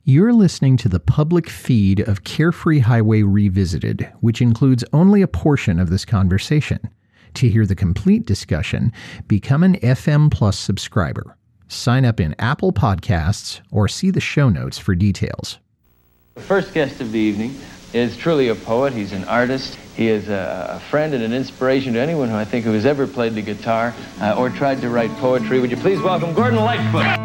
You're listening to the public feed of Carefree Highway Revisited, which includes only a portion of this conversation. To hear the complete discussion, become an FM Plus subscriber. Sign up in Apple Podcasts or see the show notes for details. The first guest of the evening is truly a poet. He's an artist. He is a friend and an inspiration to anyone who has ever played the guitar or tried to write poetry. Would you please welcome Gordon Lightfoot?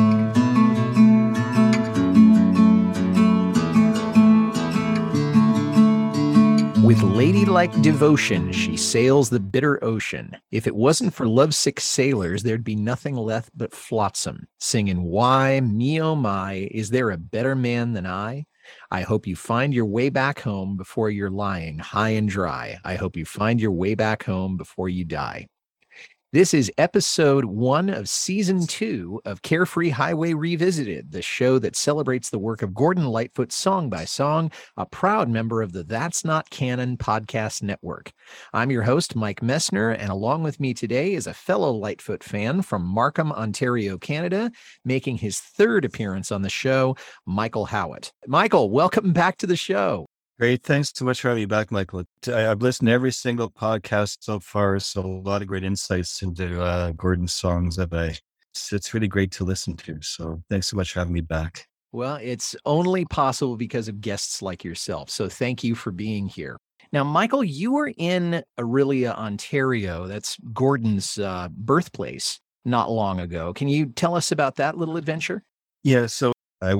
With ladylike devotion, she sails the bitter ocean. If it wasn't for lovesick sailors, there'd be nothing left but flotsam. Singing, why, me oh my, is there a better man than I? I hope you find your way back home before you're lying high and dry. I hope you find your way back home before you die. This is episode 1 of season 2 of Carefree Highway Revisited, the show that celebrates the work of Gordon Lightfoot song by song, a proud member of the That's Not Canon podcast network. I'm your host, Mike Messner, and along with me today is a fellow Lightfoot fan from Markham, Ontario, Canada, making his 3rd appearance on the show, Michael Howitt. Michael, welcome back to the show. Great. Thanks so much for having me back, Michael. I've listened to every single podcast so far, so a lot of great insights into Gordon's songs it's really great to listen to. So thanks so much for having me back. Well, it's only possible because of guests like yourself. So thank you for being here. Now, Michael, you were in Orillia, Ontario. That's Gordon's birthplace not long ago. Can you tell us about that little adventure? Yeah. So I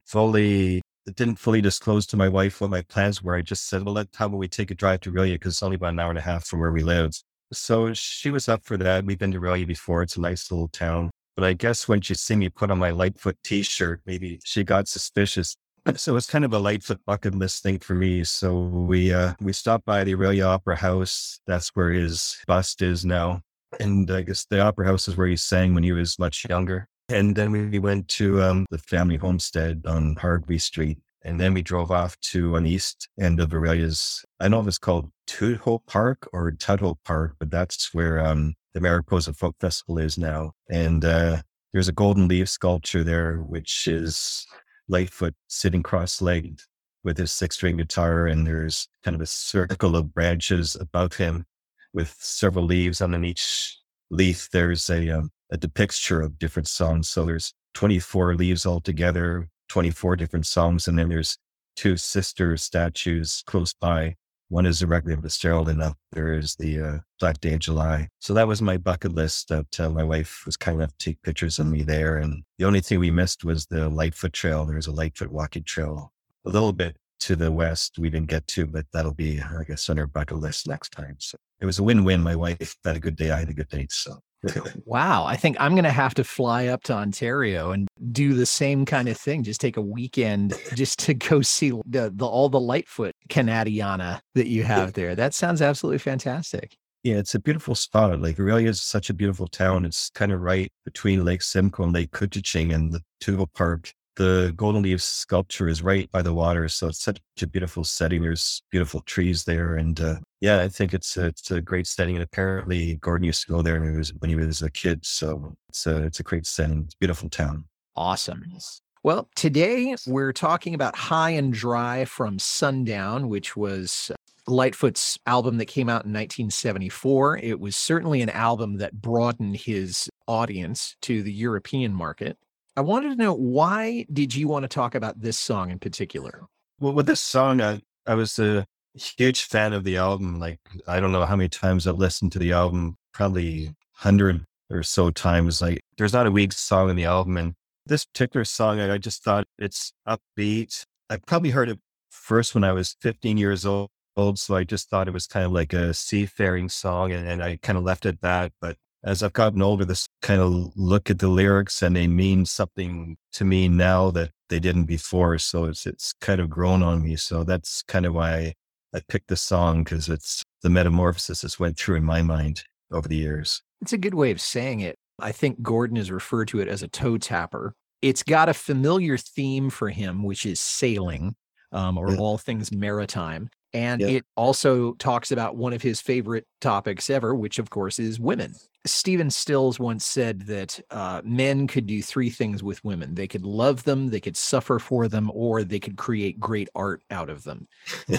didn't fully disclose to my wife what my plans were. I just said, well, how about we take a drive to Orillia, because it's only about an hour and a half from where we live. So she was up for that. We've been to Orillia before. It's a nice little town. But I guess when she seen me put on my Lightfoot t-shirt, maybe she got suspicious. So it's kind of a Lightfoot bucket list thing for me. So we stopped by the Orillia Opera House. That's where his bust is now. And I guess the Opera House is where he sang when he was much younger. And then we went to the family homestead on Harvey Street. And then we drove off to on the east end of Orillia's, I don't know if it's called Tudhoe Park or Tudhoe Park, but that's where the Mariposa Folk Festival is now. And there's a golden leaf sculpture there, which is Lightfoot sitting cross-legged with his 6-string guitar. And there's kind of a circle of branches above him with several leaves. On each leaf, there's a depiction of different songs. So there's 24 leaves altogether, 24 different songs. And then there's 2 sister statues close by. One is directly of Fitzgerald, and there is the Black Day in July. So that was my bucket list that my wife was kind enough to take pictures of me there. And the only thing we missed was the Lightfoot Trail. There's a Lightfoot walking trail a little bit to the west we didn't get to, but that'll be, I guess, on our bucket list next time. So it was a win-win. My wife had a good day. I had a good day. So. Wow. I think I'm going to have to fly up to Ontario and do the same kind of thing. Just take a weekend just to go see all the Lightfoot Canadiana that you have there. That sounds absolutely fantastic. Yeah, it's a beautiful spot. Like Orillia is such a beautiful town. It's kind of right between Lake Simcoe and Lake Couchiching and the Tudhoe Park. The golden leaf sculpture is right by the water. So it's such a beautiful setting. There's beautiful trees there. And yeah, I think it's a great setting. And apparently Gordon used to go there when he was a kid. So it's a great setting. It's a beautiful town. Awesome. Well, today we're talking about High and Dry from Sundown, which was Lightfoot's album that came out in 1974. It was certainly an album that broadened his audience to the European market. I wanted to know, why did you want to talk about this song in particular? Well, with this song, I was a huge fan of the album. Like, I don't know how many times I've listened to the album, probably 100 or so times. Like, there's not a weak song in the album. And this particular song, I just thought it's upbeat. I probably heard it first when I was 15 years old. So I just thought it was kind of like a seafaring song, and I kind of left it at that. But as I've gotten older, this kind of look at the lyrics, and they mean something to me now that they didn't before. So it's kind of grown on me. So that's kind of why I picked this song, because it's the metamorphosis that's went through in my mind over the years. It's a good way of saying it. I think Gordon has referred to it as a toe tapper. It's got a familiar theme for him, which is sailing, or all things maritime. And it also talks about one of his favorite topics ever, which of course is women. Stephen Stills once said that men could do three things with women. They could love them, they could suffer for them, or they could create great art out of them.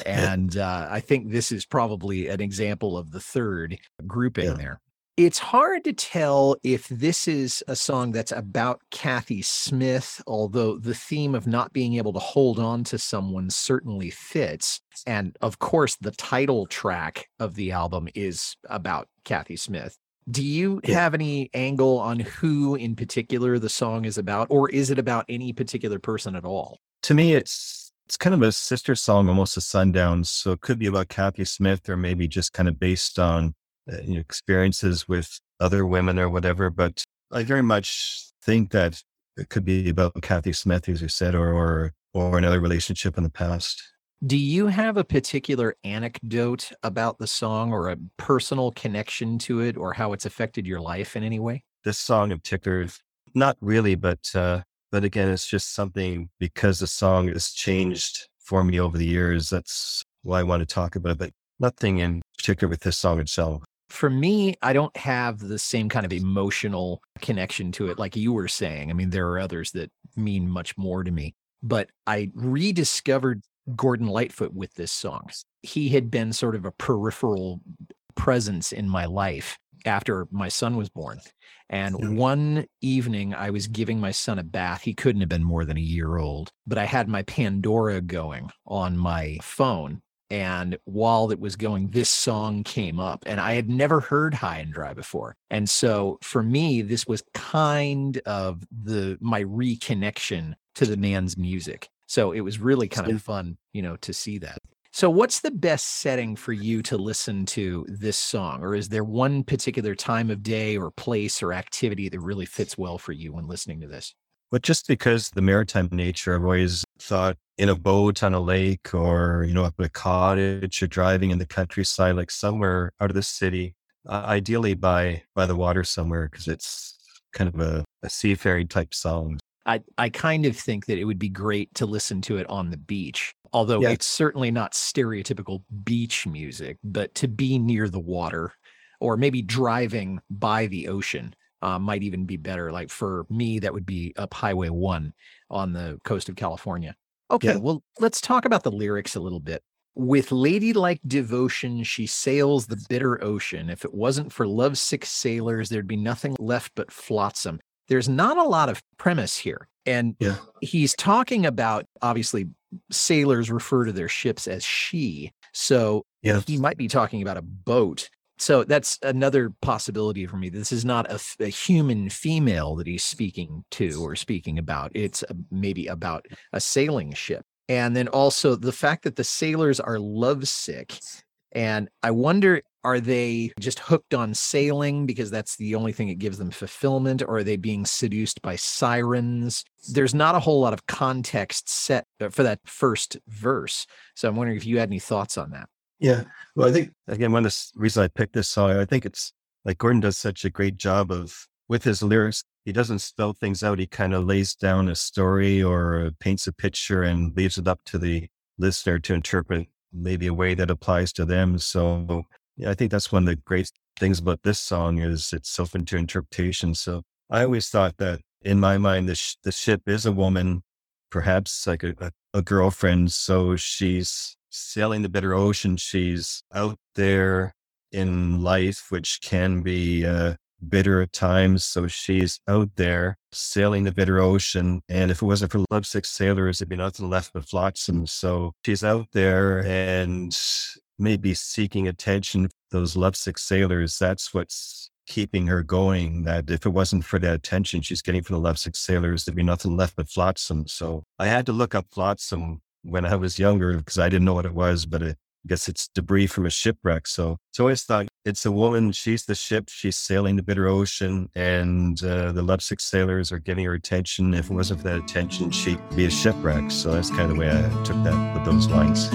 And I think this is probably an example of the third grouping there. It's hard to tell if this is a song that's about Cathy Smith, although the theme of not being able to hold on to someone certainly fits. And of course, the title track of the album is about Cathy Smith. Do you have any angle on who in particular the song is about, or is it about any particular person at all? To me, it's kind of a sister song, almost a Sundown. So it could be about Cathy Smith, or maybe just kind of based on experiences with other women or whatever. But I very much think that it could be about Cathy Smith, as you said, or another relationship in the past. Do you have a particular anecdote about the song or a personal connection to it, or how it's affected your life in any way? This song in particular, not really, but again, it's just something, because the song has changed for me over the years. That's why I want to talk about it, but nothing in particular with this song itself. For me, I don't have the same kind of emotional connection to it like you were saying. I mean, there are others that mean much more to me, but I rediscovered Gordon Lightfoot with this song. He had been sort of a peripheral presence in my life after my son was born. And one evening I was giving my son a bath. He couldn't have been more than a year old, but I had my Pandora going on my phone. And while it was going, this song came up, and I had never heard High and Dry before. And so for me, this was kind of my reconnection to the man's music. So it was really kind of fun, to see that. So what's the best setting for you to listen to this song? Or is there one particular time of day or place or activity that really fits well for you when listening to this? But just because the maritime nature, I've always thought in a boat on a lake, or, up in a cottage, or driving in the countryside, like somewhere out of the city, ideally by the water somewhere, because it's kind of a seafaring type song. I kind of think that it would be great to listen to it on the beach, although it's certainly not stereotypical beach music, but to be near the water, or maybe driving by the ocean might even be better. Like for me, that would be up Highway 1 on the coast of California. Okay, well, let's talk about the lyrics a little bit. With ladylike devotion, she sails the bitter ocean. If it wasn't for lovesick sailors, there'd be nothing left but flotsam. There's not a lot of premise here. And he's talking about, obviously, sailors refer to their ships as she. So he might be talking about a boat. So that's another possibility for me. This is not a human female that he's speaking to or speaking about. It's maybe about a sailing ship. And then also the fact that the sailors are lovesick. And I wonder, are they just hooked on sailing because that's the only thing that gives them fulfillment? Or are they being seduced by sirens? There's not a whole lot of context set for that first verse. So I'm wondering if you had any thoughts on that. Yeah. Well, I think, again, one of the reasons I picked this song, I think it's like Gordon does such a great job with his lyrics. He doesn't spell things out. He kind of lays down a story or paints a picture and leaves it up to the listener to interpret maybe a way that applies to them. So I think that's one of the great things about this song is it's open to interpretation. So I always thought that in my mind, the ship is a woman, perhaps like a girlfriend. So she's sailing the bitter ocean. She's out there in life, which can be bitter at times. So she's out there sailing the bitter ocean. And if it wasn't for lovesick sailors, there'd be nothing left but flotsam. So she's out there and maybe seeking attention. Those lovesick sailors, that's what's keeping her going. That if it wasn't for that attention she's getting from the lovesick sailors, there'd be nothing left but flotsam. So I had to look up flotsam when I was younger because I didn't know what it was, but I guess it's debris from a shipwreck. So I always thought it's a woman. She's the ship. She's sailing the bitter ocean, and the lovesick sailors are giving her attention. If it wasn't for that attention, she'd be a shipwreck. So that's kind of the way I took that with those lines.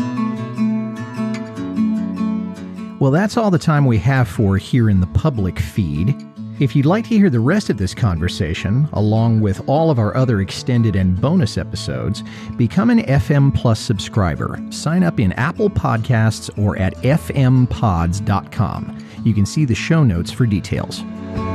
Well, that's all the time we have for here in the public feed. If you'd like to hear the rest of this conversation, along with all of our other extended and bonus episodes, become an FM Plus subscriber. Sign up in Apple Podcasts or at fmpods.com. You can see the show notes for details.